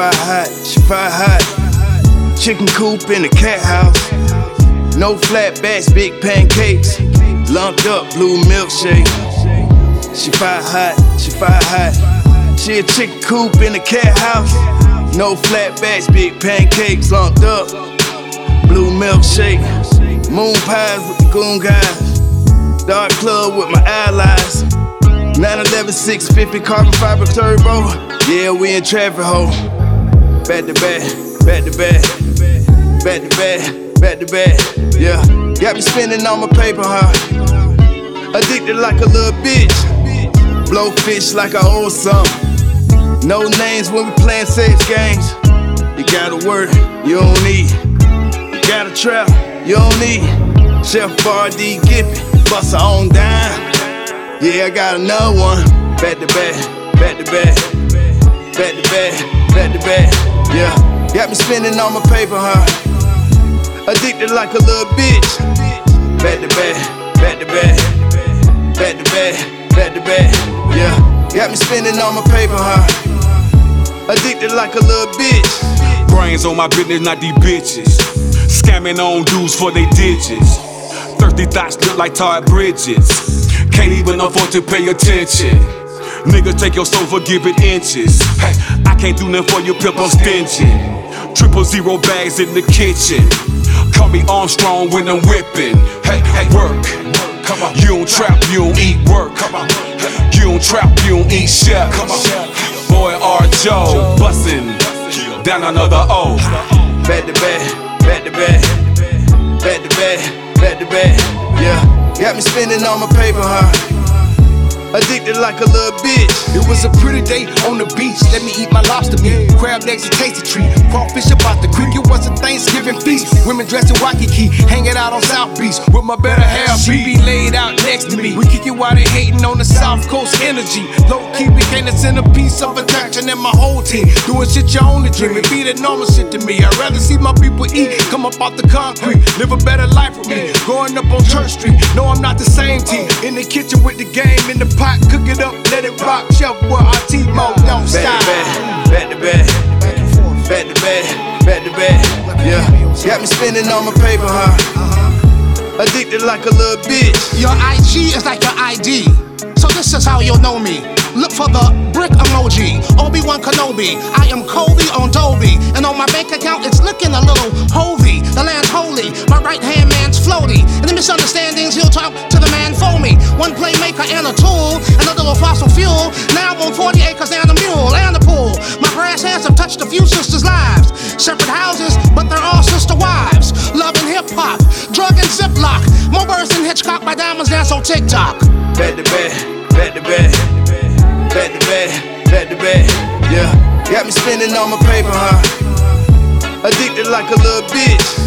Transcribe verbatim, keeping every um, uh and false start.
fire hot, she fire hot. Chicken coop in the cat house. No flatbacks, big pancakes. Lumped up blue milkshake. She fire hot, she fire hot. She a chicken coop in the cat house. No flatbacks, big pancakes. Lumped up blue milkshake. Moon pies with the goon guys. Dark club with my allies. nine eleven six fifty carbon fiber turbo. Yeah, we in traffic, ho. Back to back, back to back, back to back, back to back. Yeah, got me spending all my paper, huh? Addicted like a little bitch. Blow fish like I owe something. No names when we playing sex games. You gotta work, you don't need. You gotta trap, you don't need. Chef R D Gippy, bust her on dime. Yeah, I got another one. Back to back, back to back, back to back, back to back. Yeah, got me spending all my paper, huh? Addicted like a little bitch. Back to back, back to back, back to back, back to back. Yeah, got me spending all my paper, huh? Addicted like a little bitch. Brains on my business, not these bitches. Scamming on dudes for they digits. Thirsty thoughts look like Todd Bridges. Can't even afford to pay attention. Niggas take your soul for giving inches. Hey, I can't do nothing for you, pimp, I'm stingy. Triple zero bags in the kitchen. Call me Armstrong when I'm whipping. Hey, hey, work. Come on. You don't trap, you don't eat work. Come on. You don't trap, you don't eat chef. Come on. Boy R. Joe, bustin' down another O. Back to back, back to back, back to back, back to back. Yeah, got me spending all my paper, huh? Addicted like a little bitch. It was a pretty day on the beach. Let me eat my lobster meat. Crab legs, a tasty treat. Crawfish about the creek. It was a Thanksgiving feast. Women dressed in Waikiki, hanging out on South Beach with my better half. She be laid out next to me. We kick it while they hating on the South Coast energy. Low key became the centerpiece of attraction in my whole team. Doing shit you only dream. It be the normal shit to me. I'd rather see my people eat, come up off the concrete, live a better life with me. Growing up on Church Street. No, I'm not the same team. In the kitchen with the game in the pot, cook it up, let it rock. Chef boy, I T-Mo, don't stop. Back to back, back to back, back to back, back to back. Yeah, got me spending all my paper, huh? Addicted like a little bitch. Your I G is like your I D, so this is how you'll know me. Look for the brick emoji, Obi-Wan Kenobi. I am Kobe on Dolby, and on my bank account it's looking a little hovey. The land's holy, my right hand man's floaty. And the misunderstandings, he'll talk to the man for me. One playmaker and a tool, and a little fossil fuel. Now I'm on forty acres and a mule and a pool. My brass hands have touched a few sisters' lives. Separate houses, but they're all sister wives. Love and hip hop, drug and ziplock. More birds than Hitchcock, my diamonds dance on TikTok. Back to back, back to back. Back to back, back to back, yeah. Got me spending all my paper, huh? Addicted like a little bitch.